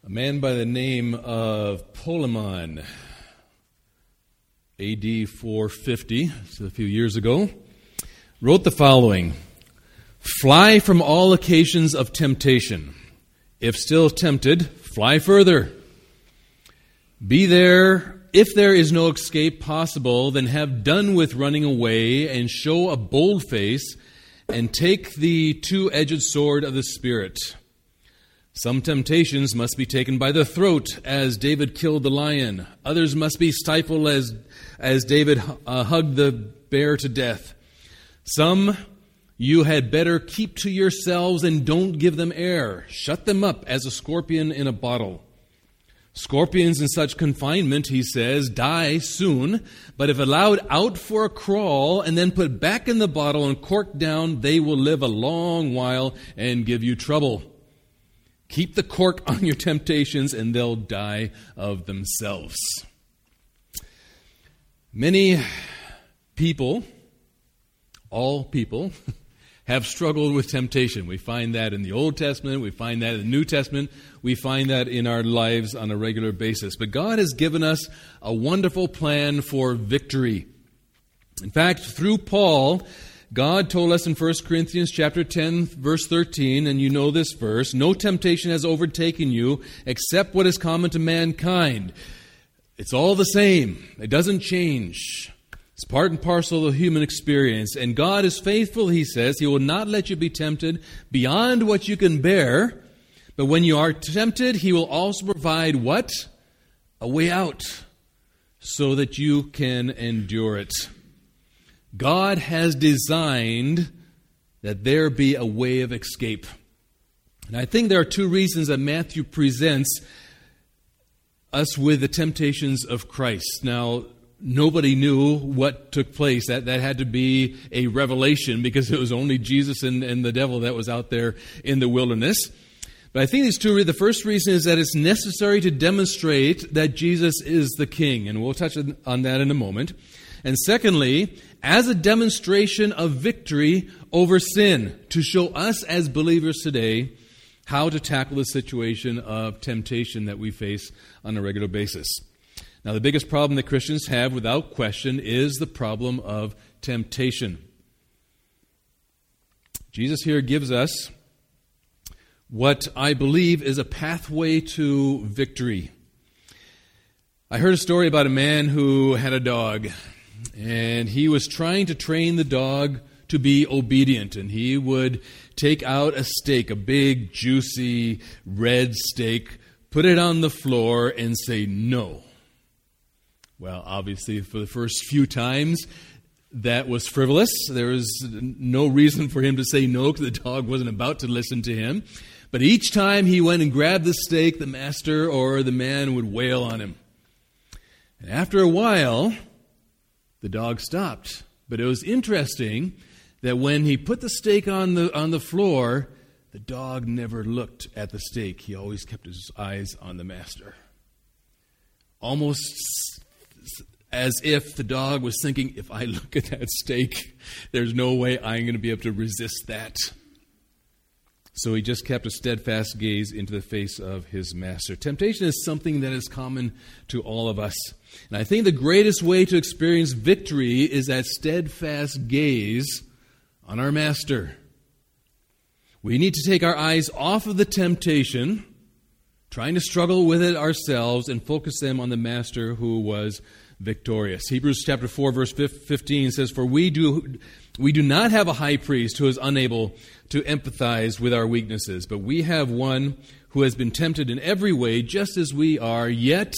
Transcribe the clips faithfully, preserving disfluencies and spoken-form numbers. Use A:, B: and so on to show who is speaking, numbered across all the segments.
A: A man by the name of Polemon, A D four fifty, so a few years ago, wrote the following: "Fly from all occasions of temptation. If still tempted, fly further. Be there, if there is no escape possible, then have done with running away and show a bold face and take the two-edged sword of the Spirit. Some temptations must be taken by the throat, as David killed the lion. Others must be stifled, as, as David uh, hugged the bear to death. Some you had better keep to yourselves and don't give them air. Shut them up as a scorpion in a bottle. Scorpions in such confinement, he says, die soon, but if allowed out for a crawl and then put back in the bottle and corked down, they will live a long while and give you trouble. Keep the cork on your temptations and they'll die of themselves." Many people, all people, have struggled with temptation. We find that in the Old Testament, we find that in the New Testament, we find that in our lives on a regular basis. But God has given us a wonderful plan for victory. In fact, through Paul, God told us in First Corinthians chapter ten, verse thirteen, and you know this verse, "No temptation has overtaken you except what is common to mankind." It's all the same. It doesn't change. It's part and parcel of the human experience. And God is faithful, he says. He will not let you be tempted beyond what you can bear. But when you are tempted, he will also provide what? A way out, so that you can endure it. God has designed that there be a way of escape. And I think there are two reasons that Matthew presents us with the temptations of Christ. Now, nobody knew what took place. That that had to be a revelation, because it was only Jesus and, and the devil that was out there in the wilderness. But I think these two, the first reason is that it's necessary to demonstrate that Jesus is the King. And we'll touch on that in a moment. And secondly, as a demonstration of victory over sin, to show us as believers today how to tackle the situation of temptation that we face on a regular basis. Now, the biggest problem that Christians have, without question, is the problem of temptation. Jesus here gives us what I believe is a pathway to victory. I heard a story about a man who had a dog, and he was trying to train the dog to be obedient, and he would take out a steak, a big, juicy, red steak, put it on the floor, and say, "No." Well, obviously, for the first few times, that was frivolous. There was no reason for him to say no, because the dog wasn't about to listen to him. But each time he went and grabbed the steak, the master or the man would wail on him. And after a while, the dog stopped. But it was interesting that when he put the steak on the on the floor, the dog never looked at the steak. He always kept his eyes on the master. Almost as if the dog was thinking, if I look at that steak, there's no way I'm going to be able to resist that. So he just kept a steadfast gaze into the face of his master. Temptation is something that is common to all of us. And I think the greatest way to experience victory is that steadfast gaze on our master. We need to take our eyes off of the temptation, trying to struggle with it ourselves, and focus them on the master who was victorious. Hebrews chapter four, verse fifteen says, "For we do we do not have a high priest who is unable to empathize with our weaknesses, but we have one who has been tempted in every way, just as we are, yet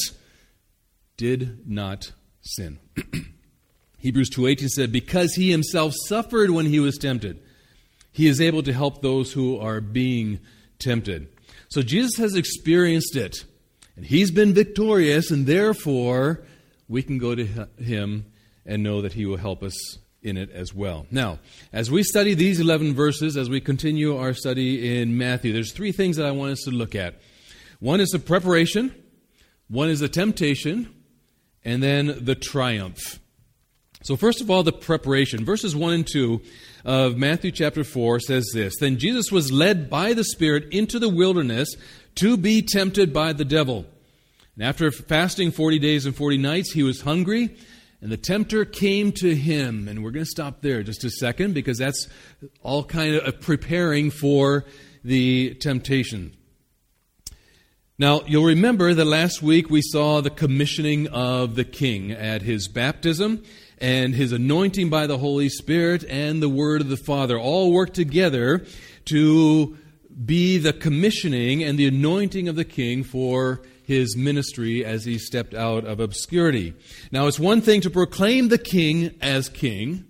A: did not sin." Hebrews two eighteen said, "Because he himself suffered when he was tempted, he is able to help those who are being tempted." So Jesus has experienced it, and he's been victorious, and therefore we can go to him and know that he will help us in it as well. Now, as we study these eleven verses, as we continue our study in Matthew, there's three things that I want us to look at. One is the preparation, one is the temptation, and then the triumph. So first of all, the preparation. Verses one and two of Matthew chapter four says this: "Then Jesus was led by the Spirit into the wilderness to be tempted by the devil. And after fasting forty days and forty nights, he was hungry, and the tempter came to him. And we're going to stop there just a second, because that's all kind of preparing for the temptation. Now, you'll remember that last week we saw the commissioning of the king at his baptism, and his anointing by the Holy Spirit and the word of the Father all work together to be the commissioning and the anointing of the king for his ministry as he stepped out of obscurity. Now, it's one thing to proclaim the king as king,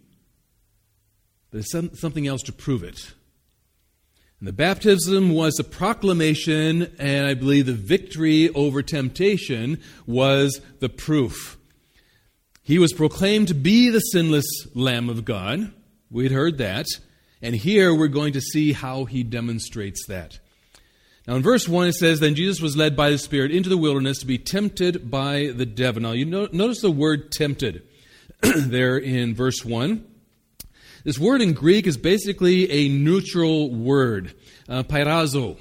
A: but it's something else to prove it. And the baptism was the proclamation, and I believe the victory over temptation was the proof. He was proclaimed to be the sinless Lamb of God. We'd heard that. And here we're going to see how he demonstrates that. Now in verse one it says, "Then Jesus was led by the Spirit into the wilderness to be tempted by the devil." Now you no- notice the word tempted there in verse one. This word in Greek is basically a neutral word, uh, pairazo.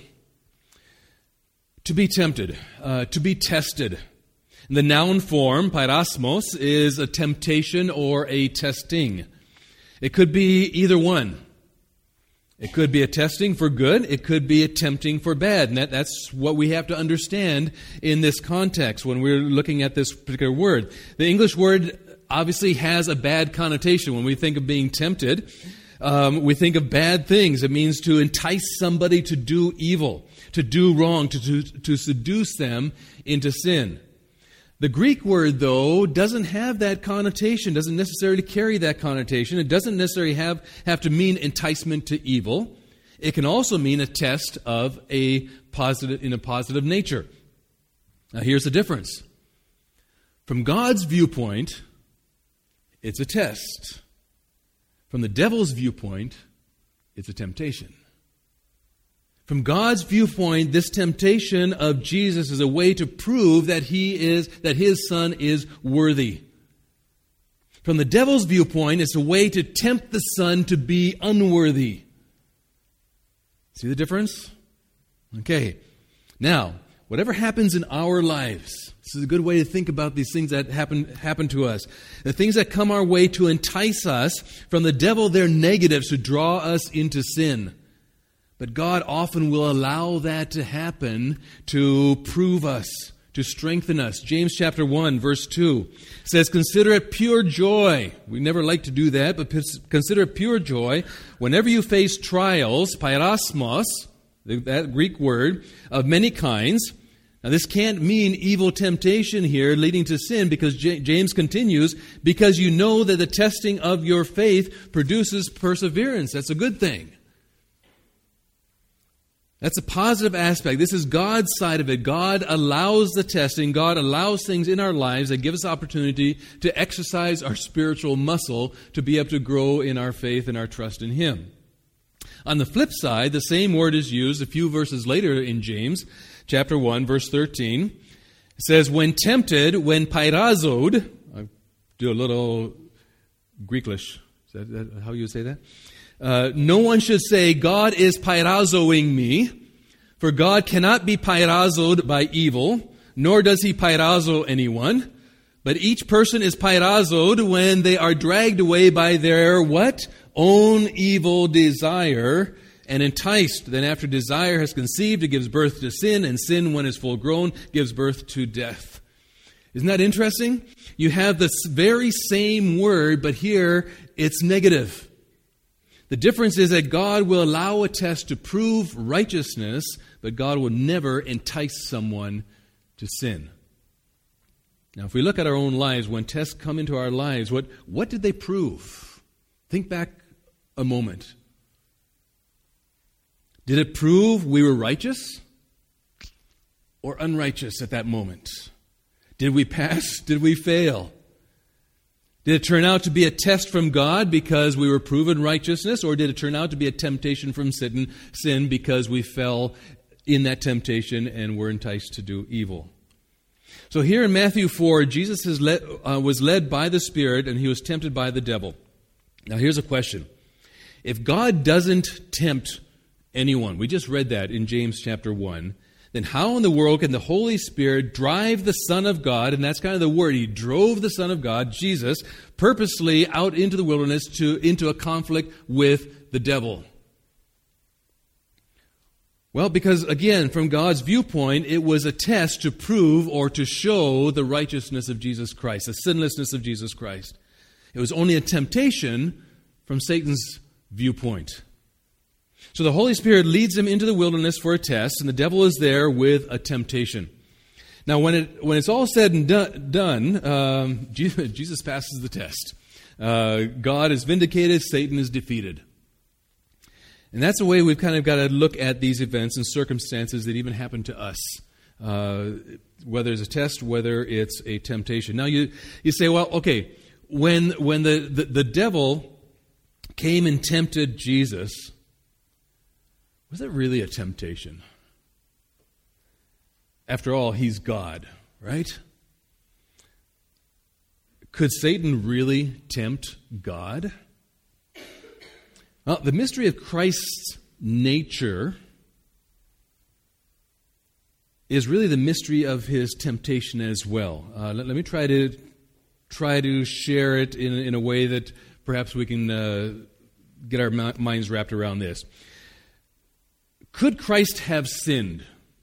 A: To be tempted, uh, to be tested. The noun form, pairasmos, is a temptation or a testing. It could be either one. It could be a testing for good. It could be a tempting for bad. And that, that's what we have to understand in this context when we're looking at this particular word. The English word obviously has a bad connotation. When we think of being tempted, um, we think of bad things. It means to entice somebody to do evil, to do wrong, to, to, to seduce them into sin. The Greek word, though, doesn't have that connotation, doesn't necessarily carry that connotation. It doesn't necessarily have, have to mean enticement to evil. It can also mean a test of a positive, in a positive nature. Now, here's the difference. From God's viewpoint, it's a test. From the devil's viewpoint, it's a temptation. From God's viewpoint, this temptation of Jesus is a way to prove that he is, that his son is worthy. From the devil's viewpoint, it's a way to tempt the son to be unworthy. See the difference? Okay. Now, whatever happens in our lives, this is a good way to think about these things that happen, happen to us. The things that come our way to entice us, from the devil, they're negatives to draw us into sin. But God often will allow that to happen to prove us, to strengthen us. James chapter one, verse two says, "Consider it pure joy." We never like to do that, but consider it pure joy whenever you face trials, pairasmos, that Greek word, of many kinds. Now this can't mean evil temptation here leading to sin, because James continues, "Because you know that the testing of your faith produces perseverance." That's a good thing. That's a positive aspect. This is God's side of it. God allows the testing. God allows things in our lives that give us opportunity to exercise our spiritual muscle to be able to grow in our faith and our trust in Him. On the flip side, the same word is used a few verses later in James, chapter one, verse thirteen. It says, "When tempted, when pairazod," I'll do a little Greeklish. Is that, that how you would say that? Uh, no one should say, "God is pairazoing me," for God cannot be pairazod by evil, nor does He pairazo anyone. But each person is pairazod when they are dragged away by their what? Own evil desire and enticed. Then after desire has conceived, it gives birth to sin, and sin, when it's full grown, gives birth to death. Isn't that interesting? You have this very same word, but here it's negative. The difference is that God will allow a test to prove righteousness, but God will never entice someone to sin. Now, if we look at our own lives, when tests come into our lives, what, what did they prove? Think back a moment. Did it prove we were righteous or unrighteous at that moment? Did we pass? Did we fail? Did it turn out to be a test from God because we were proven righteousness, or did it turn out to be a temptation from sin, sin because we fell in that temptation and were enticed to do evil? So here in Matthew four, Jesus is led, uh, was led by the Spirit, and he was tempted by the devil. Now here's a question. If God doesn't tempt anyone, we just read that in James chapter one, then how in the world can the Holy Spirit drive the Son of God, and that's kind of the word, he drove the Son of God, Jesus, purposely out into the wilderness to into a conflict with the devil? Well, because again, from God's viewpoint, it was a test to prove or to show the righteousness of Jesus Christ, the sinlessness of Jesus Christ. It was only a temptation from Satan's viewpoint. So the Holy Spirit leads him into the wilderness for a test, and the devil is there with a temptation. Now, when it when it's all said and do, done, um, Jesus, Jesus passes the test. Uh, God is vindicated, Satan is defeated. And that's the way we've kind of got to look at these events and circumstances that even happen to us. Uh, whether it's a test, whether it's a temptation. Now you you say, well, okay, when when the, the, the devil came and tempted Jesus, was it really a temptation? After all, he's God, right? Could Satan really tempt God? Well, the mystery of Christ's nature is really the mystery of his temptation as well. Uh, let, let me try to try to share it in, in a way that perhaps we can uh, get our minds wrapped around this. Could Christ have sinned?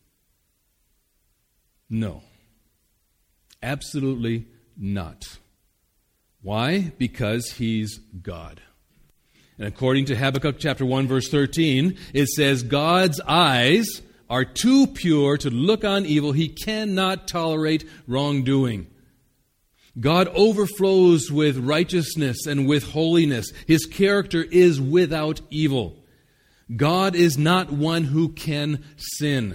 A: No. Absolutely not. Why? Because he's God. And according to Habakkuk chapter one, verse thirteen, it says, God's eyes are too pure to look on evil. He cannot tolerate wrongdoing. God overflows with righteousness and with holiness. His character is without evil. God is not one who can sin.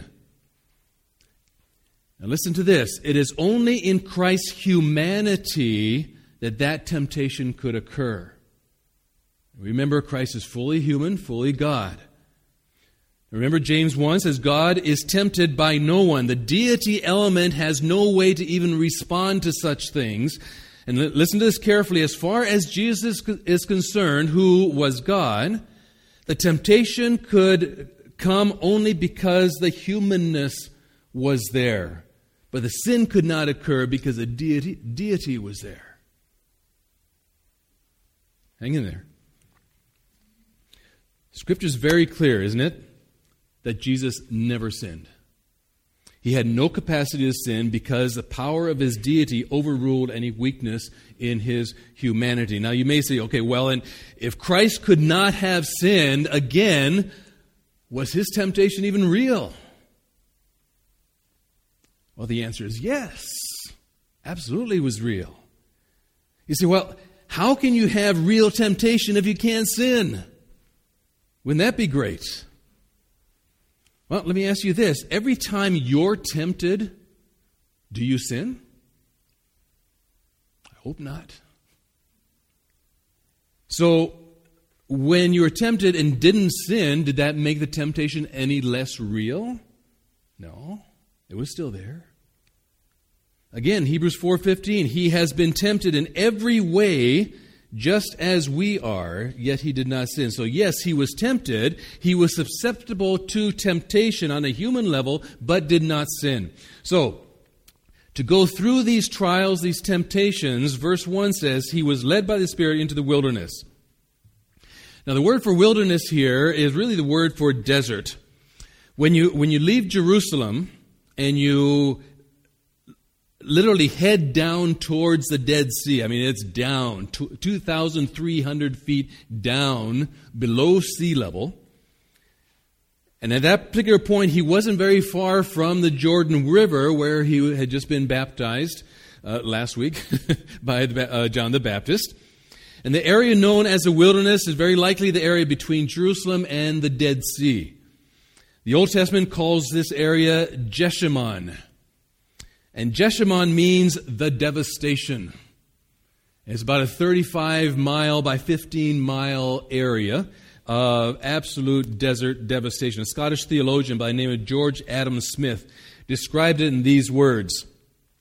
A: Now listen to this. It is only in Christ's humanity that that temptation could occur. Remember, Christ is fully human, fully God. Remember, James one says, God is tempted by no one. The deity element has no way to even respond to such things. And listen to this carefully. As far as Jesus is concerned, who was God, the temptation could come only because the humanness was there. But the sin could not occur because the deity, deity was there. Hang in there. Scripture is very clear, isn't it? That Jesus never sinned. He had no capacity to sin because the power of his deity overruled any weakness in his humanity. Now you may say, okay, well, and if Christ could not have sinned, again, was his temptation even real? Well, the answer is yes. Absolutely it was real. You say, well, how can you have real temptation if you can't sin? Wouldn't that be great? Well, let me ask you this. Every time you're tempted, do you sin? I hope not. So, when you were tempted and didn't sin, did that make the temptation any less real? No, it was still there. Again, Hebrews four fifteen, he has been tempted in every way just as we are, yet he did not sin. So yes, he was tempted. He was susceptible to temptation on a human level, but did not sin. So, to go through these trials, these temptations, verse one says, he was led by the Spirit into the wilderness. Now, the word for wilderness here is really the word for desert. When you, when you leave Jerusalem and you literally head down towards the Dead Sea. I mean, it's down, two thousand three hundred feet down below sea level. And at that particular point, he wasn't very far from the Jordan River where he had just been baptized uh, last week by uh, John the Baptist. And the area known as the wilderness is very likely the area between Jerusalem and the Dead Sea. The Old Testament calls this area Jeshimon. And Jeshimon means the devastation. It's about a thirty-five mile by fifteen mile area of absolute desert devastation. A Scottish theologian by the name of George Adam Smith described it in these words.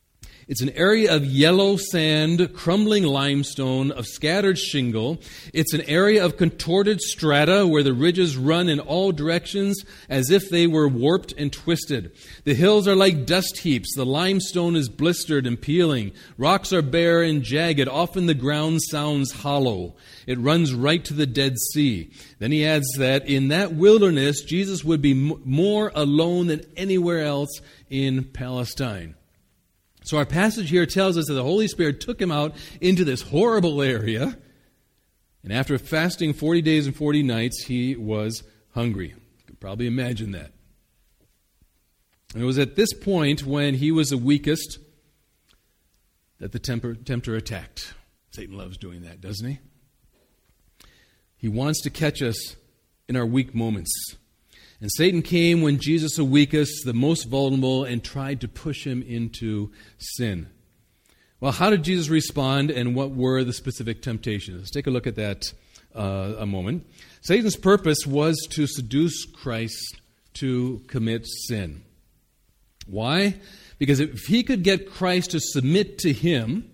A: It's an area of yellow sand, crumbling limestone, of scattered shingle. It's an area of contorted strata where the ridges run in all directions as if they were warped and twisted. The hills are like dust heaps. The limestone is blistered and peeling. Rocks are bare and jagged. Often the ground sounds hollow. It runs right to the Dead Sea. Then he adds that in that wilderness, Jesus would be m- more alone than anywhere else in Palestine. So our passage here tells us that the Holy Spirit took him out into this horrible area, and after fasting forty days and forty nights, he was hungry. You can probably imagine that. And it was at this point when he was the weakest that the temper, tempter attacked. Satan loves doing that, doesn't he? He wants to catch us in our weak moments. And Satan came when Jesus was weakest, the most vulnerable, and tried to push him into sin. Well, how did Jesus respond, and what were the specific temptations? Let's take a look at that uh, a moment. Satan's purpose was to seduce Christ to commit sin. Why? Because if he could get Christ to submit to him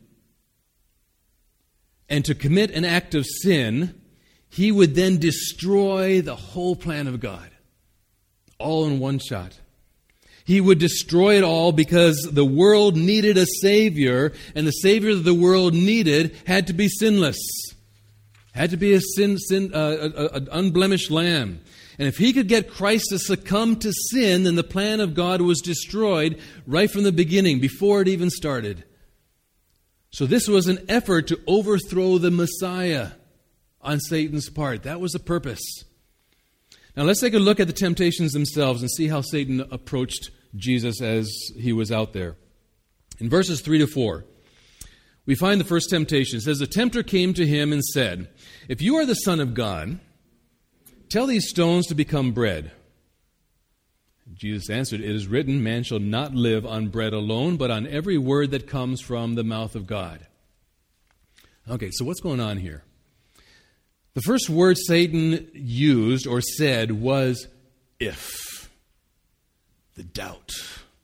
A: and to commit an act of sin, he would then destroy the whole plan of God. All in one shot. He would destroy it all because the world needed a Savior, and the Savior that the world needed had to be sinless. Had to be a sin, sin, uh, an unblemished lamb. And if he could get Christ to succumb to sin, then the plan of God was destroyed right from the beginning, before it even started. So this was an effort to overthrow the Messiah on Satan's part. That was the purpose. Now let's take a look at the temptations themselves and see how Satan approached Jesus as he was out there. In verses three to four, we find the first temptation. It says, the tempter came to him and said, if you are the Son of God, tell these stones to become bread. Jesus answered, it is written, man shall not live on bread alone, but on every word that comes from the mouth of God. Okay, so what's going on here? The first word Satan used or said was if. The doubt.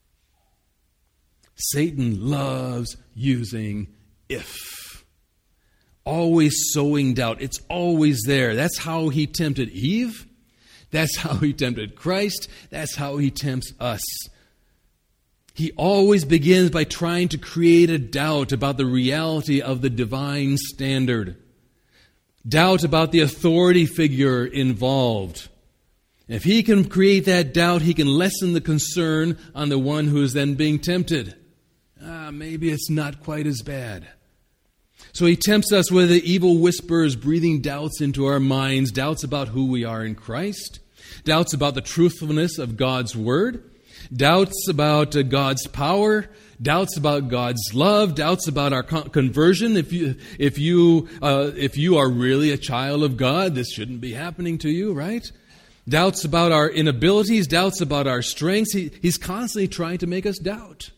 A: Satan loves using if. Always sowing doubt. It's always there. That's how he tempted Eve. That's how he tempted Christ. That's how he tempts us. He always begins by trying to create a doubt about the reality of the divine standard. Doubt about the authority figure involved. And if he can create that doubt, he can lessen the concern on the one who is then being tempted. Ah, maybe it's not quite as bad. So he tempts us with the evil whispers, breathing doubts into our minds, doubts about who we are in Christ, doubts about the truthfulness of God's word, doubts about uh, God's power, doubts about God's love, doubts about our con- conversion. If you if you uh, if you are really a child of God, this shouldn't be happening to you, right? Doubts about our inabilities, doubts about our strengths. He, he's constantly trying to make us doubt.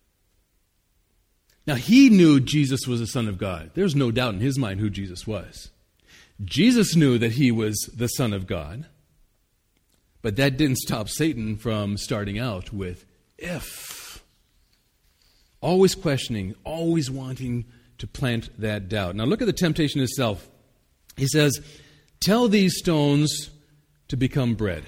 A: Now, he knew Jesus was the Son of God. There's no doubt in his mind who Jesus was. Jesus knew that he was the Son of God. But that didn't stop Satan from starting out with if. Always questioning, always wanting to plant that doubt. Now look at the temptation itself. He says, tell these stones to become bread.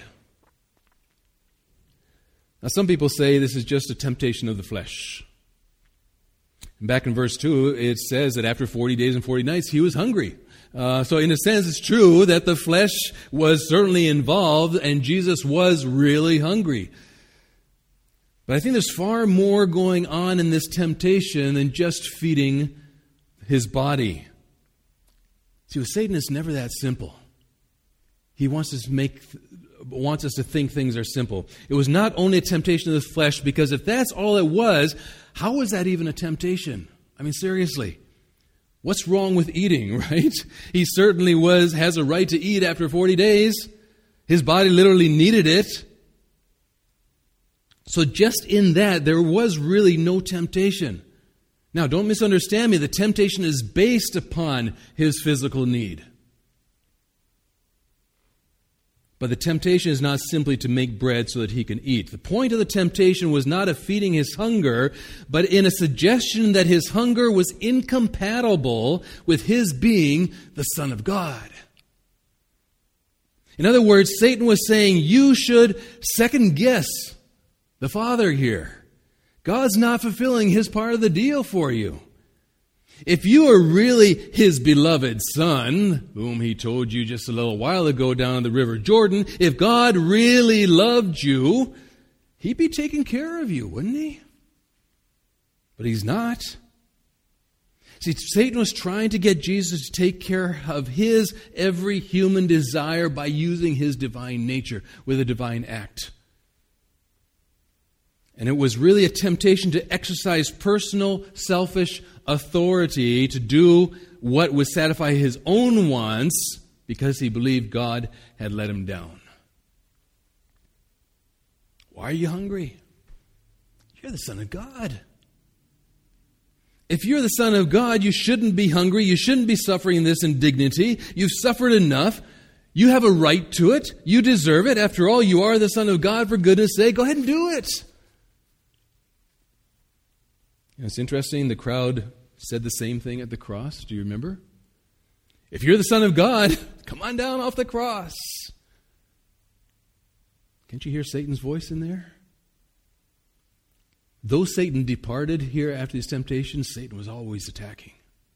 A: Now some people say this is just a temptation of the flesh. And back in verse two, it says that after forty days and forty nights, he was hungry. Uh, so in a sense, it's true that the flesh was certainly involved and Jesus was really hungry. But I think there's far more going on in this temptation than just feeding his body. See, with Satan, it's never that simple. He wants us to make, wants us to think things are simple. It was not only a temptation of the flesh, because if that's all it was, how was that even a temptation? I mean, seriously. What's wrong with eating, right? He certainly was has a right to eat after forty days. His body literally needed it. So just in that, there was really no temptation. Now, don't misunderstand me. The temptation is based upon his physical need. But the temptation is not simply to make bread so that he can eat. The point of the temptation was not of feeding his hunger, but in a suggestion that his hunger was incompatible with his being the Son of God. In other words, Satan was saying, you should second guess the Father here. God's not fulfilling his part of the deal for you. If you are really his beloved Son, whom he told you just a little while ago down the River Jordan, if God really loved you, he'd be taking care of you, wouldn't he? But he's not. See, Satan was trying to get Jesus to take care of his every human desire by using his divine nature with a divine act. And it was really a temptation to exercise personal, selfish authority to do what would satisfy his own wants because he believed God had let him down. Why are you hungry? You're the Son of God. If you're the Son of God, you shouldn't be hungry. You shouldn't be suffering this indignity. You've suffered enough. You have a right to it. You deserve it. After all, you are the Son of God. For goodness sake, go ahead and do it. And it's interesting, the crowd said the same thing at the cross. Do you remember? If you're the Son of God, come on down off the cross. Can't you hear Satan's voice in there? Though Satan departed here after his temptation, Satan was always attacking.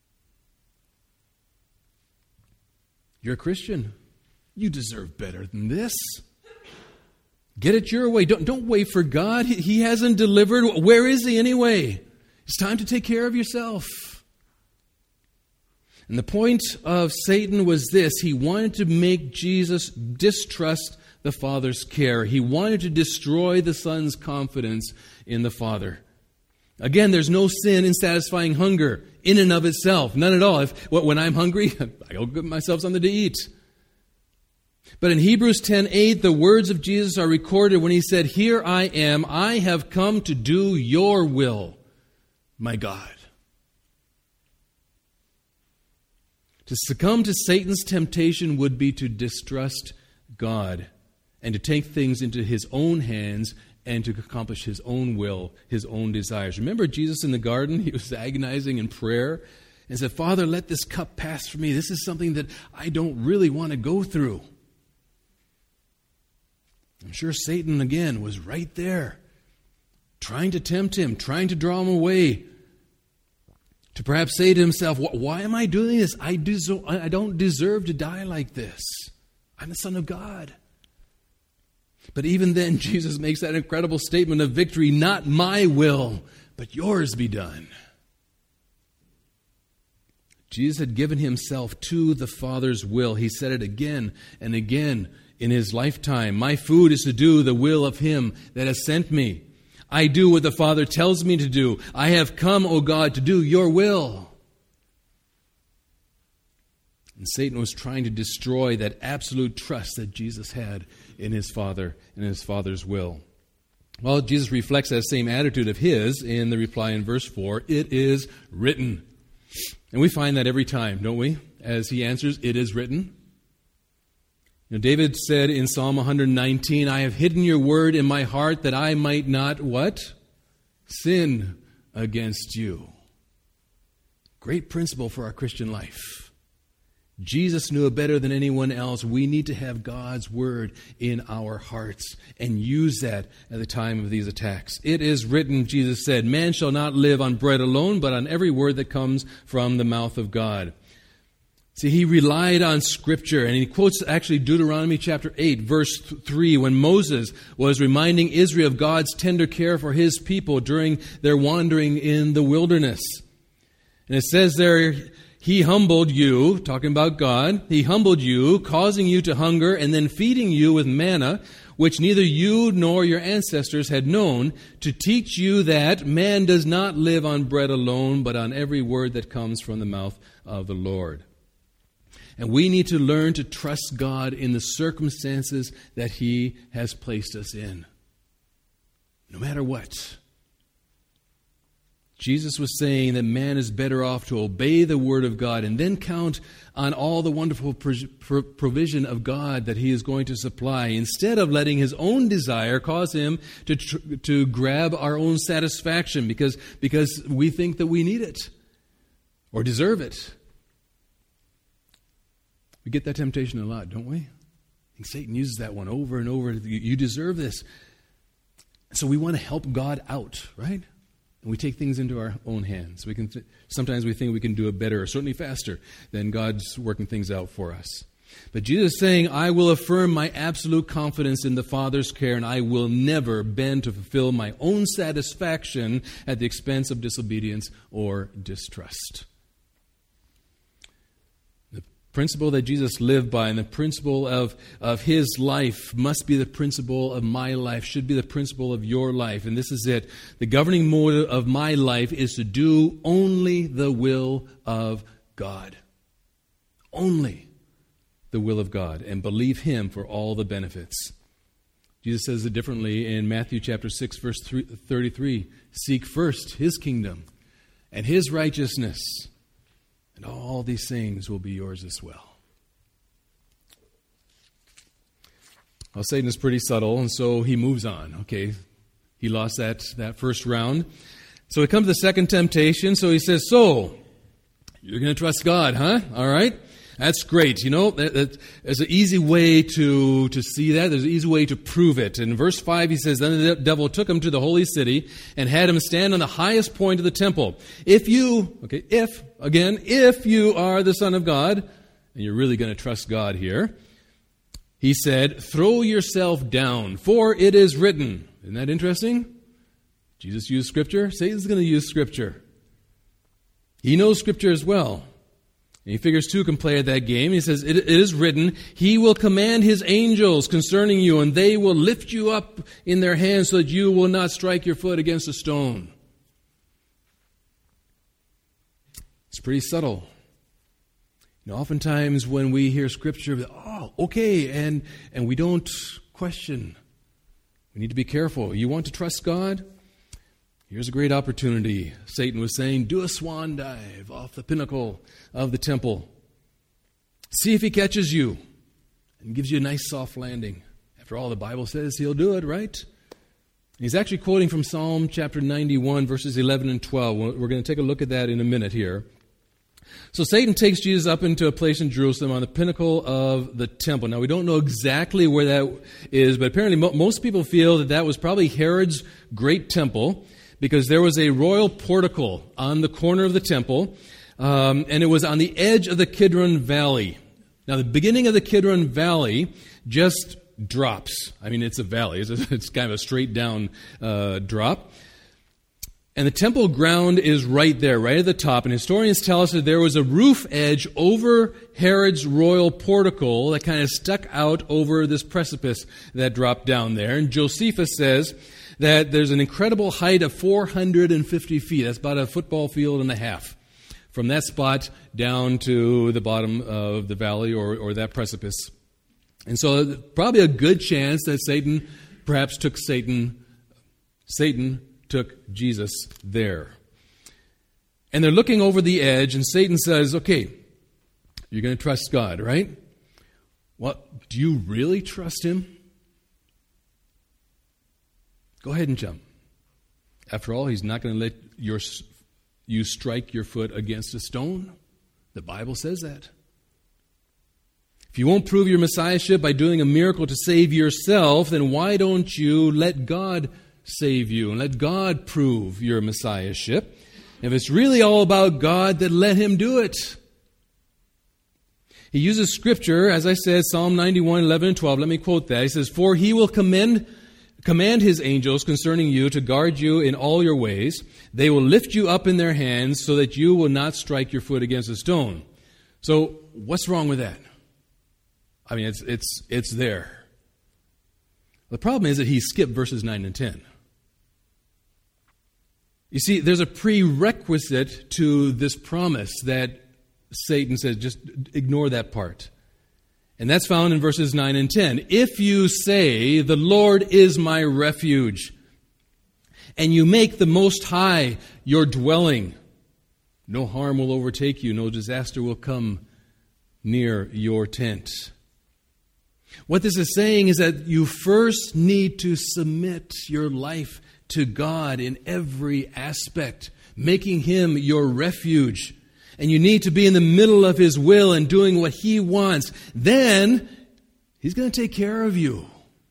A: You're a Christian. You deserve better than this. Get it your way. Don't, don't wait for God. He, he hasn't delivered. Where is he anyway? It's time to take care of yourself. And the point of Satan was this. He wanted to make Jesus distrust the Father's care. He wanted to destroy the Son's confidence in the Father. Again, there's no sin in satisfying hunger in and of itself. None at all. If when I'm hungry, I go get myself something to eat. But in Hebrews ten eight, the words of Jesus are recorded when he said, "Here I am, I have come to do your will, my God." To succumb to Satan's temptation would be to distrust God and to take things into his own hands and to accomplish his own will, his own desires. Remember Jesus in the garden? He was agonizing in prayer and said, "Father, let this cup pass from me. This is something that I don't really want to go through." I'm sure Satan, again, was right there, trying to tempt him, trying to draw him away, to perhaps say to himself, "Why am I doing this? I, deserve, I don't deserve to die like this. I'm the Son of God." But even then, Jesus makes that incredible statement of victory, "Not my will, but yours be done." Jesus had given himself to the Father's will. He said it again and again in his lifetime. "My food is to do the will of him that has sent me. I do what the Father tells me to do. I have come, O God, to do your will." And Satan was trying to destroy that absolute trust that Jesus had in his Father and his Father's will. Well, Jesus reflects that same attitude of his in the reply in verse four, "It is written." And we find that every time, don't we? As he answers, "It is written." You know, David said in Psalm one nineteen, "I have hidden your word in my heart that I might not," what? "Sin against you." Great principle for our Christian life. Jesus knew it better than anyone else. We need to have God's word in our hearts and use that at the time of these attacks. "It is written," Jesus said, "man shall not live on bread alone, but on every word that comes from the mouth of God." See, he relied on Scripture, and he quotes actually Deuteronomy chapter eight, verse three, when Moses was reminding Israel of God's tender care for his people during their wandering in the wilderness. And it says there, "He humbled you," talking about God, "He humbled you, causing you to hunger, and then feeding you with manna, which neither you nor your ancestors had known, to teach you that man does not live on bread alone, but on every word that comes from the mouth of the Lord." And we need to learn to trust God in the circumstances that he has placed us in, no matter what. Jesus was saying that man is better off to obey the Word of God and then count on all the wonderful provision of God that He is going to supply, instead of letting his own desire cause him to tr- to grab our own satisfaction because, because we think that we need it or deserve it. We get that temptation a lot, don't we? I think Satan uses that one over and over. You, you deserve this. So we want to help God out, right? And we take things into our own hands. We can th- sometimes we think we can do it better, or certainly faster, than God's working things out for us. But Jesus is saying, I will affirm my absolute confidence in the Father's care, and I will never bend to fulfill my own satisfaction at the expense of disobedience or distrust. The principle that Jesus lived by and the principle of, of his life must be the principle of my life, should be the principle of your life. And this is it. The governing motive of my life is to do only the will of God. Only the will of God, and believe Him for all the benefits. Jesus says it differently in Matthew chapter six, verse thirty-three. Seek first His kingdom and His righteousness, and all these things will be yours as well. Well, Satan is pretty subtle, and so he moves on. Okay, he lost that, that first round. So we come to the second temptation. So he says, so, you're going to trust God, huh? All right. That's great. You know, that, that, there's an easy way to, to see that. There's an easy way to prove it. In verse five, he says, then the devil took him to the holy city and had him stand on the highest point of the temple. If you, okay, if, again, if you are the Son of God, and you're really going to trust God here, he said, throw yourself down, for it is written. Isn't that interesting? Jesus used Scripture. Satan's going to use Scripture. He knows Scripture as well. And he figures two can play at that game. He says, it, it is written, He will command His angels concerning you, and they will lift you up in their hands so that you will not strike your foot against a stone. It's pretty subtle. You know, oftentimes when we hear Scripture, oh, okay, and, and we don't question. We need to be careful. You want to trust God? Here's a great opportunity. Satan was saying, do a swan dive off the pinnacle of the temple. See if he catches you and gives you a nice soft landing. After all, the Bible says he'll do it, right? He's actually quoting from Psalm chapter ninety-one, verses eleven and twelve. We're going to take a look at that in a minute here. So Satan takes Jesus up into a place in Jerusalem on the pinnacle of the temple. Now, we don't know exactly where that is, but apparently mo- most people feel that that was probably Herod's great temple, because there was a royal portico on the corner of the temple, um, and it was on the edge of the Kidron Valley. Now, the beginning of the Kidron Valley just drops. I mean, it's a valley. It's, a, it's kind of a straight down uh, drop. And the temple ground is right there, right at the top. And historians tell us that there was a roof edge over Herod's royal portico that kind of stuck out over this precipice that dropped down there. And Josephus says that there's an incredible height of four hundred fifty feet. That's about a football field and a half. From that spot down to the bottom of the valley or, or that precipice. And so probably a good chance that Satan perhaps took Satan, Satan took Jesus there. And they're looking over the edge, and Satan says, okay, you're going to trust God, right? Well, do you really trust Him? Go ahead and jump. After all, He's not going to let your, you strike your foot against a stone. The Bible says that. If you won't prove your messiahship by doing a miracle to save yourself, then why don't you let God save you and let God prove your messiahship? If it's really all about God, then let Him do it. He uses Scripture, as I said, Psalm ninety-one, eleven and twelve. Let me quote that. He says, for He will commend, command His angels concerning you to guard you in all your ways. They will lift you up in their hands so that you will not strike your foot against a stone. So what's wrong with that? I mean, it's it's it's there. The problem is that he skipped verses nine and ten. You see, there's a prerequisite to this promise that Satan says, just ignore that part. And that's found in verses nine and ten. If you say, the Lord is my refuge, and you make the Most High your dwelling, no harm will overtake you, no disaster will come near your tent. What this is saying is that you first need to submit your life to God in every aspect, making Him your refuge. And you need to be in the middle of His will and doing what He wants. Then He's going to take care of you.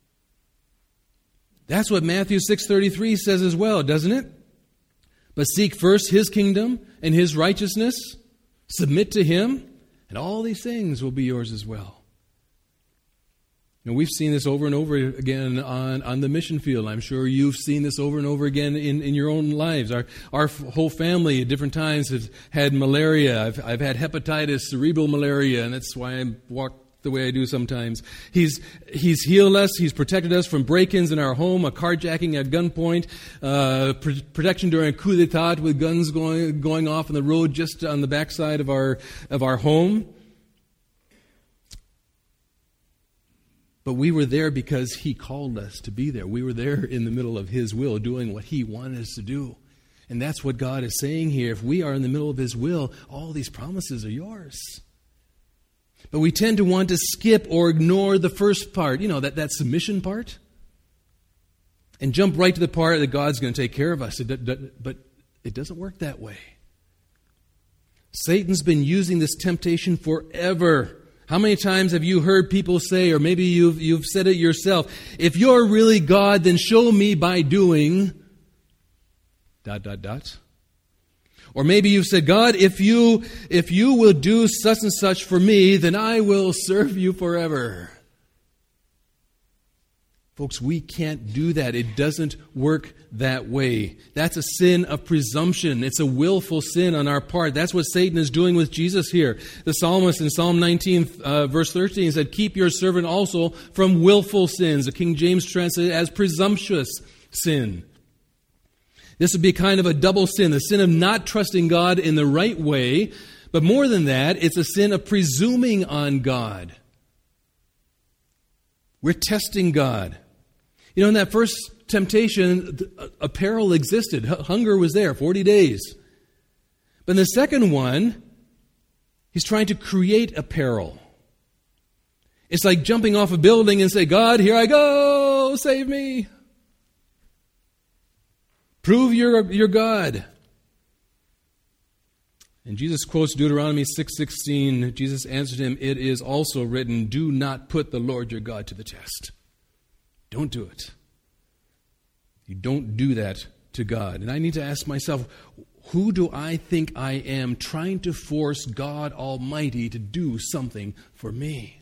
A: That's what Matthew six thirty-three says as well, doesn't it? But seek first His kingdom and His righteousness. Submit to Him, and all these things will be yours as well. You know, we've seen this over and over again on, on the mission field. I'm sure you've seen this over and over again in, in your own lives. Our our whole family at different times has had malaria. I've, I've had hepatitis, cerebral malaria, and that's why I walk the way I do sometimes. He's He's healed us. He's protected us from break-ins in our home, a carjacking at gunpoint, uh, pr- protection during a coup d'etat with guns going going off on the road just on the backside of our of our home. But we were there because He called us to be there. We were there in the middle of His will, doing what He wanted us to do. And that's what God is saying here. If we are in the middle of His will, all these promises are yours. But we tend to want to skip or ignore the first part, you know, that, that submission part, and jump right to the part that God's going to take care of us. But it doesn't work that way. Satan's been using this temptation forever. How many times have you heard people say, or maybe you've, you've said it yourself, if you're really God, then show me by doing, dot, dot, dot. Or maybe you've said, God, if you, if you will do such and such for me, then I will serve you forever. Folks, we can't do that. It doesn't work that way. That's a sin of presumption. It's a willful sin on our part. That's what Satan is doing with Jesus here. The psalmist in Psalm nineteen, uh, verse thirteen said, keep your servant also from willful sins. The King James translates it as presumptuous sin. This would be kind of a double sin, the sin of not trusting God in the right way. But more than that, it's a sin of presuming on God. We're testing God. You know, in that first temptation, a peril existed. Hunger was there, forty days. But in the second one, he's trying to create a peril. It's like jumping off a building and say, God, here I go, save me. Prove you're, you're God. And Jesus quotes Deuteronomy six sixteen. Jesus answered him, it is also written, do not put the Lord your God to the test. Don't do it. You don't do that to God. And I need to ask myself, who do I think I am trying to force God Almighty to do something for me?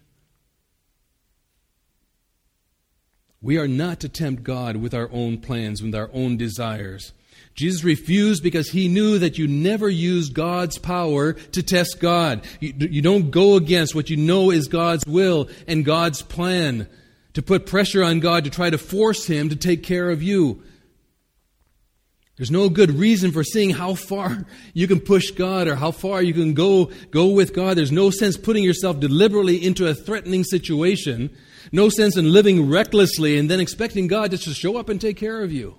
A: We are not to tempt God with our own plans, with our own desires. Jesus refused because he knew that you never use God's power to test God. You, you don't go against what you know is God's will and God's plan to put pressure on God to try to force Him to take care of you. There's no good reason for seeing how far you can push God or how far you can go, go with God. There's no sense putting yourself deliberately into a threatening situation. No sense in living recklessly and then expecting God just to show up and take care of you.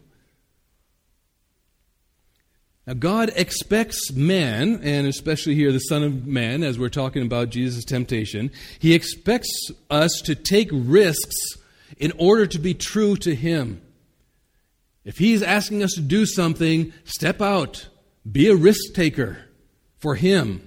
A: Now, God expects man, and especially here the Son of Man, as we're talking about Jesus' temptation, He expects us to take risks in order to be true to Him. If He's asking us to do something, step out. Be a risk taker for Him.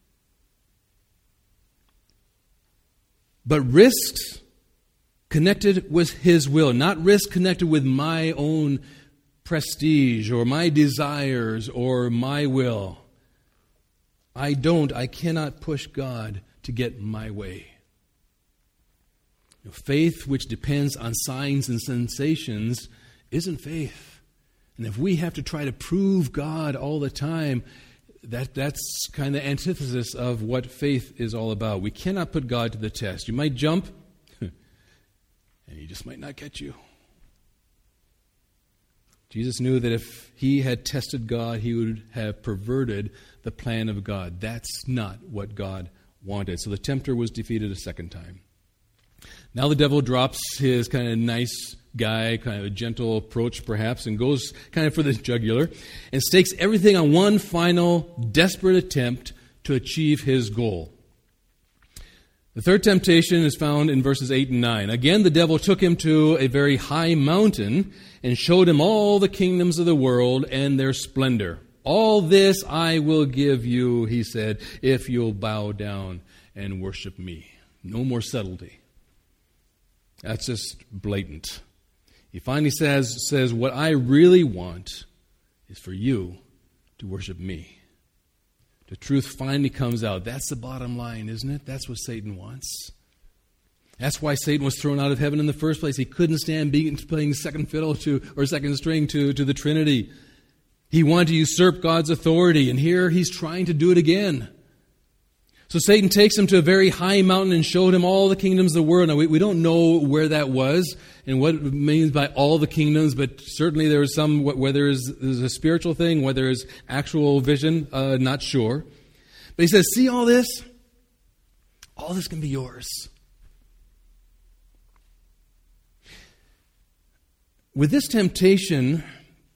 A: But risks connected with His will, not risks connected with my own prestige or my desires or my will. I don't, I cannot push God to get my way. You know, faith which depends on signs and sensations isn't faith. And if we have to try to prove God all the time, that that's kind of the antithesis of what faith is all about. We cannot put God to the test. You might jump, and He just might not get you. Jesus knew that if He had tested God, He would have perverted the plan of God. That's not what God wanted. So the tempter was defeated a second time. Now the devil drops his kind of nice guy, kind of a gentle approach perhaps, and goes kind of for the jugular and stakes everything on one final desperate attempt to achieve his goal. The third temptation is found in verses eight and nine. Again, the devil took him to a very high mountain and showed him all the kingdoms of the world and their splendor. All this I will give you, he said, if you'll bow down and worship me. No more subtlety. That's just blatant. He finally says, says, what I really want is for you to worship me. The truth finally comes out. That's the bottom line, isn't it? That's what Satan wants. That's why Satan was thrown out of heaven in the first place. He couldn't stand being, playing second fiddle to, or second string to, to the Trinity. He wanted to usurp God's authority, and here he's trying to do it again. So Satan takes him to a very high mountain and showed him all the kingdoms of the world. Now, we, we don't know where that was and what it means by all the kingdoms, but certainly there is some, whether it's a spiritual thing, whether it's actual vision, uh, not sure. But he says, see all this? All this can be yours. With this temptation,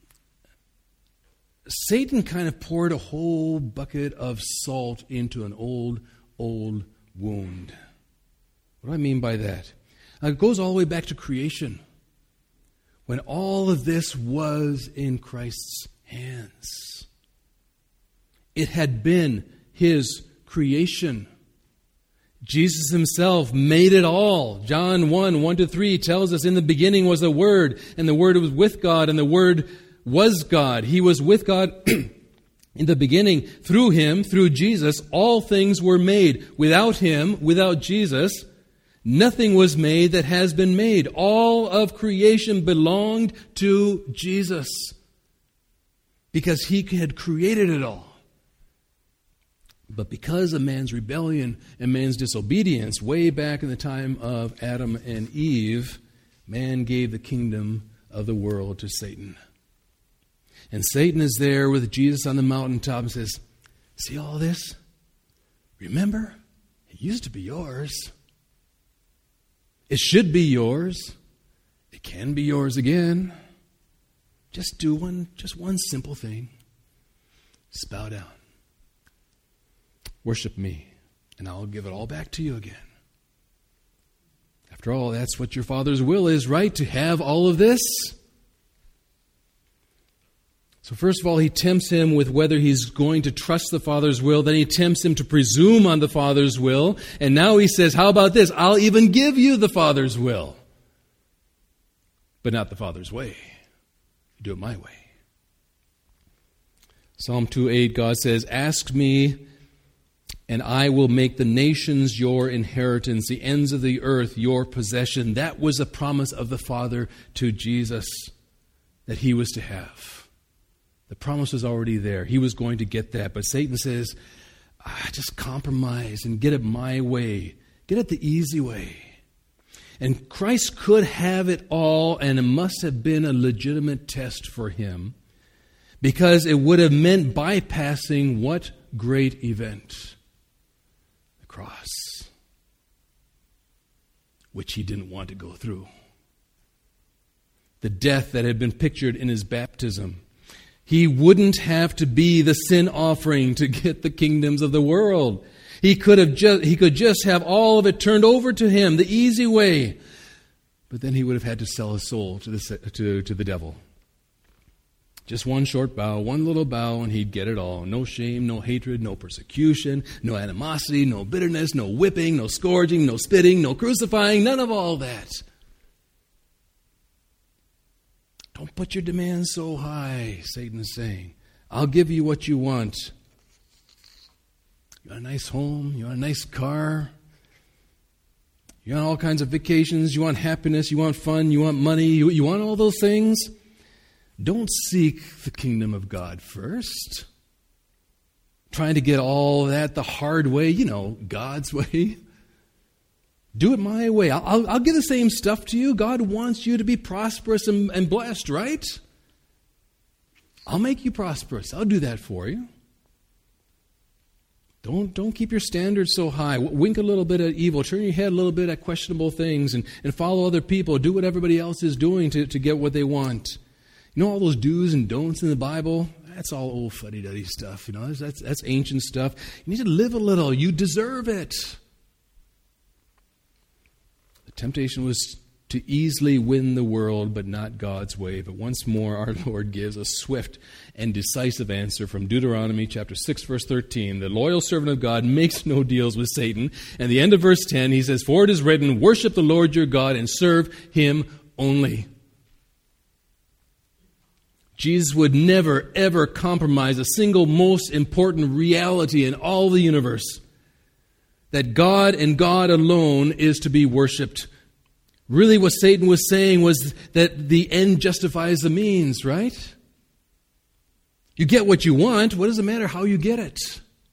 A: Satan kind of poured a whole bucket of salt into an old, old wound. What do I mean by that? Now, it goes all the way back to creation, when all of this was in Christ's hands. It had been his creation. Jesus himself made it all. John one, one to three tells us, in the beginning was the Word, and the Word was with God, and the Word was God. He was with God in the beginning. Through him, through Jesus, all things were made. Without him, without Jesus, nothing was made that has been made. All of creation belonged to Jesus because he had created it all. But because of man's rebellion and man's disobedience, way back in the time of Adam and Eve, man gave the kingdom of the world to Satan. And Satan is there with Jesus on the mountaintop and says, see all this? Remember? It used to be yours. It should be yours. It can be yours again. Just do one, just one simple thing. Just bow down. Worship me, and I'll give it all back to you again. After all, that's what your Father's will is, right? To have all of this. So first of all, he tempts him with whether he's going to trust the Father's will. Then he tempts him to presume on the Father's will. And now he says, how about this? I'll even give you the Father's will. But not the Father's way. You do it my way. Psalm two eight, God says, ask me, and I will make the nations your inheritance, the ends of the earth your possession. That was a promise of the Father to Jesus that he was to have. The promise was already there. He was going to get that. But Satan says, ah, just compromise and get it my way. Get it the easy way. And Christ could have it all, and it must have been a legitimate test for him, because it would have meant bypassing what great event? The cross, which he didn't want to go through. The death that had been pictured in his baptism. He wouldn't have to be the sin offering to get the kingdoms of the world. He could have just he could just have all of it turned over to him, the easy way. But then he would have had to sell his soul to the to, to the devil. Just one short bow, one little bow, and he'd get it all. No shame, no hatred, no persecution, no animosity, no bitterness, no whipping, no scourging, no spitting, no crucifying, none of all that. Don't put your demands so high, Satan is saying. I'll give you what you want. You want a nice home? You want a nice car? You want all kinds of vacations? You want happiness? You want fun? You want money? You, you want all those things? Don't seek the kingdom of God first. Trying to get all that the hard way, you know, God's way. Do it my way. I'll, I'll, I'll give the same stuff to you. God wants you to be prosperous and, and blessed, right? I'll make you prosperous. I'll do that for you. Don't, don't keep your standards so high. Wink a little bit at evil. Turn your head a little bit at questionable things and, and follow other people. Do what everybody else is doing to, to get what they want. You know all those do's and don'ts in the Bible? That's all old fuddy-duddy stuff. You know, that's, that's, that's ancient stuff. You need to live a little. You deserve it. The temptation was to easily win the world, but not God's way. But once more, our Lord gives a swift and decisive answer from Deuteronomy chapter six, verse thirteen. The loyal servant of God makes no deals with Satan. And the end of verse ten, he says, "For it is written, worship the Lord your God and serve him only." Jesus would never, ever compromise a single most important reality in all the universe. That God and God alone is to be worshipped. Really what Satan was saying was that the end justifies the means, right? You get what you want. What does it matter how you get it?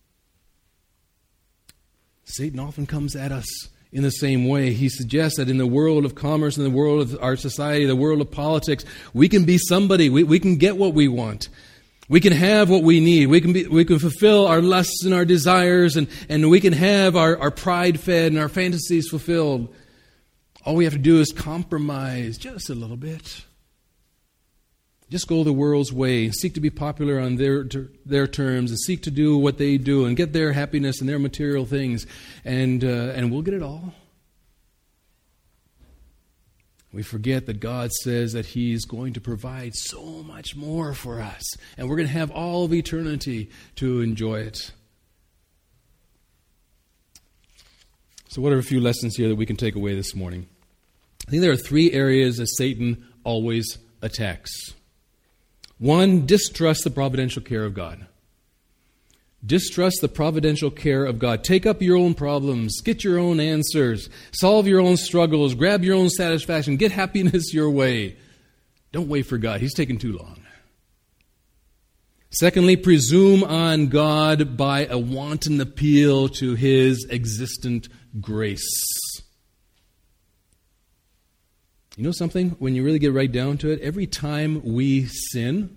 A: Satan often comes at us in the same way. He suggests that in the world of commerce, in the world of our society, the world of politics, we can be somebody. We, we can get what we want. We can have what we need. We can be, we can fulfill our lusts and our desires, and, and we can have our, our pride fed and our fantasies fulfilled. All we have to do is compromise just a little bit. Just go the world's way, seek to be popular on their their terms, and seek to do what they do, and get their happiness and their material things, and uh, and we'll get it all. We forget that God says that He's going to provide so much more for us, and we're going to have all of eternity to enjoy it. So what are a few lessons here that we can take away this morning? I think there are three areas that Satan always attacks. One, distrust the providential care of God. Distrust the providential care of God. Take up your own problems. Get your own answers. Solve your own struggles. Grab your own satisfaction. Get happiness your way. Don't wait for God. He's taking too long. Secondly, presume on God by a wanton appeal to His existent grace. You know something? When you really get right down to it, every time we sin,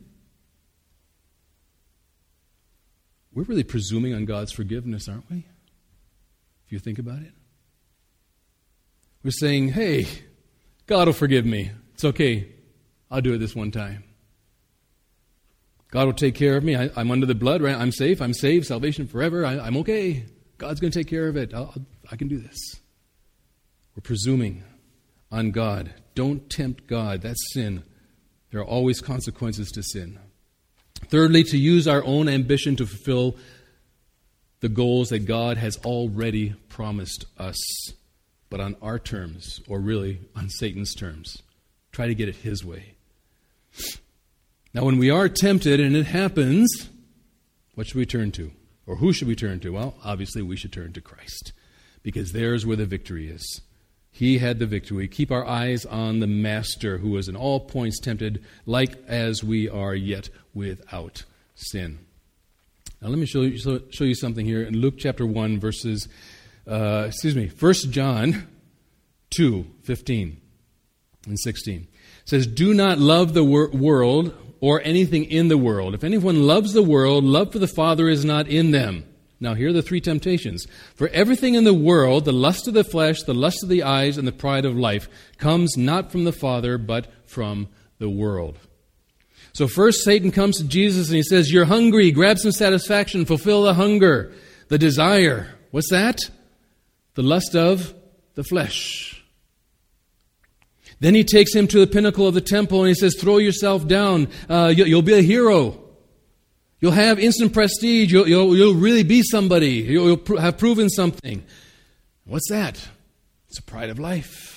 A: we're really presuming on God's forgiveness, aren't we? If you think about it. We're saying, hey, God will forgive me. It's okay. I'll do it this one time. God will take care of me. I, I'm under the blood, right? I'm safe. I'm saved. Salvation forever. I, I'm okay. God's going to take care of it. I'll, I can do this. We're presuming on God. Don't tempt God. That's sin. There are always consequences to sin. Thirdly, to use our own ambition to fulfill the goals that God has already promised us, but on our terms, or really on Satan's terms. Try to get it his way. Now, when we are tempted and it happens, what should we turn to? Or who should we turn to? Well, obviously we should turn to Christ, because there's where the victory is. He had the victory. We keep our eyes on the Master, who was in all points tempted, like as we are, yet without sin. Now let me show you, show you something here in Luke chapter one, verses, uh, excuse me, First John two, fifteen and sixteen. It says, "Do not love the wor- world or anything in the world. If anyone loves the world, love for the Father is not in them." Now, here are the three temptations. "For everything in the world, the lust of the flesh, the lust of the eyes, and the pride of life, comes not from the Father, but from the world." So first, Satan comes to Jesus and he says, you're hungry. Grab some satisfaction. Fulfill the hunger, the desire. What's that? The lust of the flesh. Then he takes him to the pinnacle of the temple and he says, throw yourself down. Uh, you'll be a hero. You'll have instant prestige. You'll, you'll, you'll really be somebody. You'll, you'll pr- have proven something. What's that? It's the pride of life.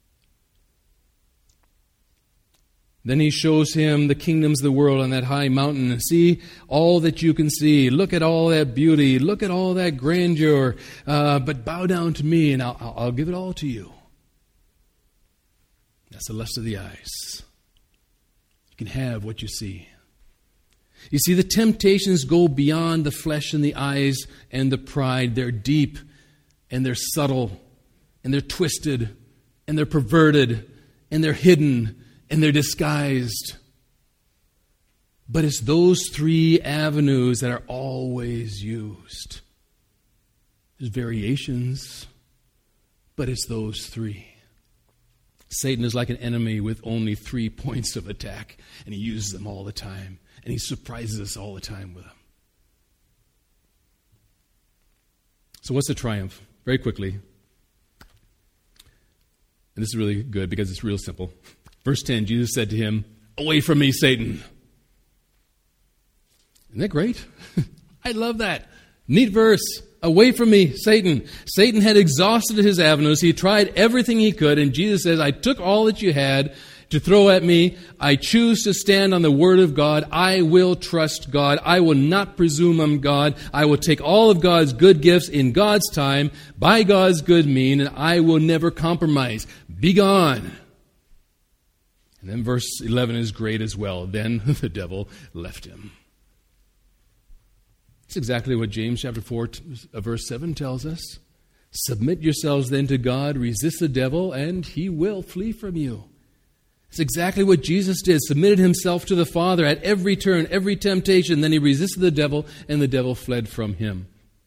A: Then he shows him the kingdoms of the world on that high mountain. See all that you can see. Look at all that beauty. Look at all that grandeur. Uh, but bow down to me and I'll, I'll, I'll give it all to you. That's the lust of the eyes. You can have what you see. You see, the temptations go beyond the flesh and the eyes and the pride. They're deep and they're subtle and they're twisted and they're perverted and they're hidden and they're disguised. But it's those three avenues that are always used. There's variations, but it's those three. Satan is like an enemy with only three points of attack, and he uses them all the time, and he surprises us all the time with them. So what's the triumph? Very quickly. And this is really good because it's real simple. Verse ten, Jesus said to him, "Away from me, Satan." Isn't that great? I love that. Neat verse. Away from me, Satan. Satan had exhausted his avenues. He tried everything he could, and Jesus says, I took all that you had to throw at me. I choose to stand on the word of God. I will trust God. I will not presume on God. I will take all of God's good gifts in God's time, by God's good mean, and I will never compromise. Be gone. And then verse eleven is great as well. Then the devil left him. It's exactly what James chapter four, verse seven tells us. Submit yourselves then to God, resist the devil, and he will flee from you. It's exactly what Jesus did, submitted himself to the Father at every turn, every temptation. Then he resisted the devil, and the devil fled from him.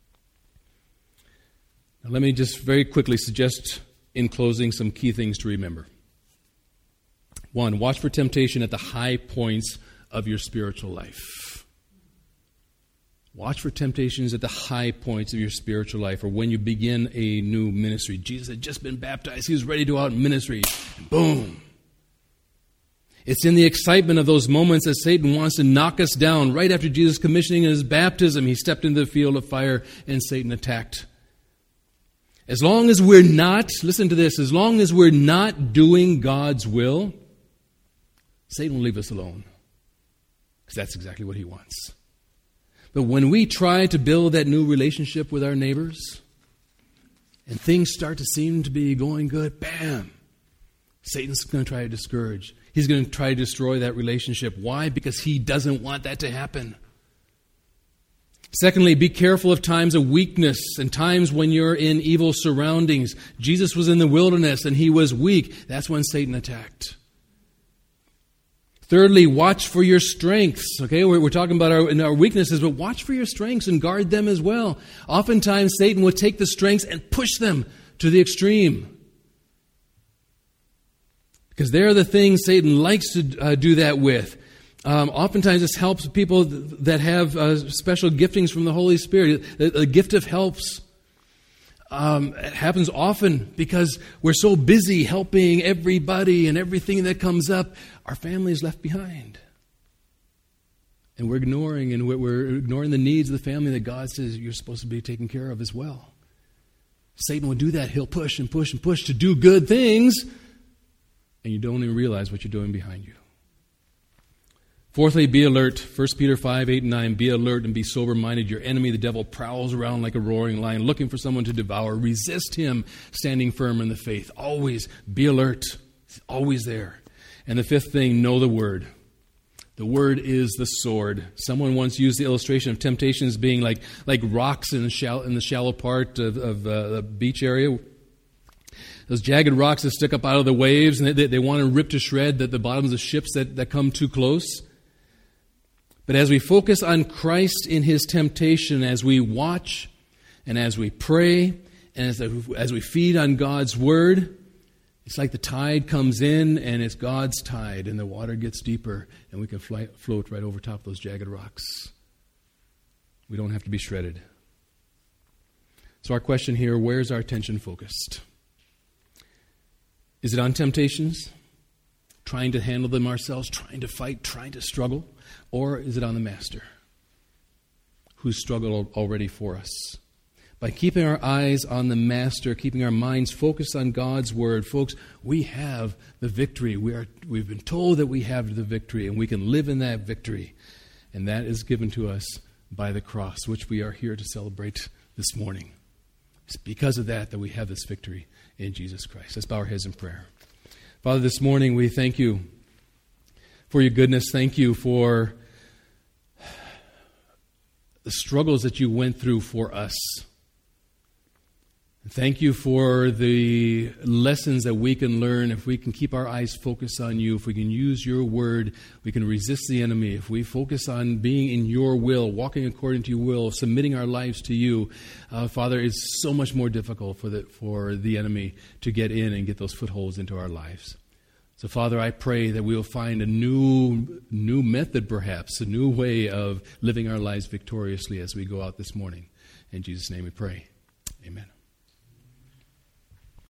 A: Now, let me just very quickly suggest in closing some key things to remember. One, watch for temptation at the high points of your spiritual life. Watch for temptations at the high points of your spiritual life, or when you begin a new ministry. Jesus had just been baptized. He was ready to go out in ministry. Boom. It's in the excitement of those moments that Satan wants to knock us down. Right after Jesus' commissioning his baptism, he stepped into the field of fire and Satan attacked. As long as we're not, listen to this, as long as we're not doing God's will, Satan will leave us alone. Because that's exactly what he wants. But when we try to build that new relationship with our neighbors, and things start to seem to be going good, bam, Satan's going to try to discourage. He's going to try to destroy that relationship. Why? Because he doesn't want that to happen. Secondly, be careful of times of weakness and times when you're in evil surroundings. Jesus was in the wilderness and he was weak. That's when Satan attacked. Thirdly, watch for your strengths. Okay, we're, we're talking about our, our weaknesses, but watch for your strengths and guard them as well. Oftentimes, Satan will take the strengths and push them to the extreme. Because they're the things Satan likes to uh, do that with. Um, oftentimes, this helps people that have uh, special giftings from the Holy Spirit. The, the gift of helps. Um, it happens often because we're so busy helping everybody and everything that comes up, our family is left behind. And we're ignoring and we're ignoring the needs of the family that God says you're supposed to be taken care of as well. Satan will do that. He'll push and push and push to do good things, and you don't even realize what you're doing behind you. Fourthly, be alert. First Peter five, eight, and nine. Be alert and be sober-minded. Your enemy, the devil, prowls around like a roaring lion, looking for someone to devour. Resist him, standing firm in the faith. Always be alert. It's always there. And the fifth thing, know the word. The word is the sword. Someone once used the illustration of temptation as being like, like rocks in the shallow, in the shallow part of, of uh, the beach area. Those jagged rocks that stick up out of the waves, and they, they want to rip to shred the, the bottoms of ships that, that come too close. But as we focus on Christ in his temptation, as we watch and as we pray and as, as we feed on God's word, it's like the tide comes in and it's God's tide and the water gets deeper and we can fly, float right over top of those jagged rocks. We don't have to be shredded. So our question here, where's our attention focused? Is it on temptations? Trying to handle them ourselves, trying to fight, trying to struggle? Or is it on the Master who's struggled already for us? By keeping our eyes on the Master, keeping our minds focused on God's Word, folks, we have the victory. We are, we've been told that we have the victory, and we can live in that victory. And that is given to us by the cross, which we are here to celebrate this morning. It's because of that that we have this victory in Jesus Christ. Let's bow our heads in prayer. Father, this morning we thank you for your goodness. Thank you for the struggles that you went through for us. Thank you for the lessons that we can learn if we can keep our eyes focused on you, if we can use your word, we can resist the enemy. If we focus on being in your will, walking according to your will, submitting our lives to you, uh, Father, it's so much more difficult for the, for the enemy to get in and get those footholds into our lives. So, Father, I pray that we will find a new, new method, perhaps, a new way of living our lives victoriously as we go out this morning. In Jesus' name we pray. Amen.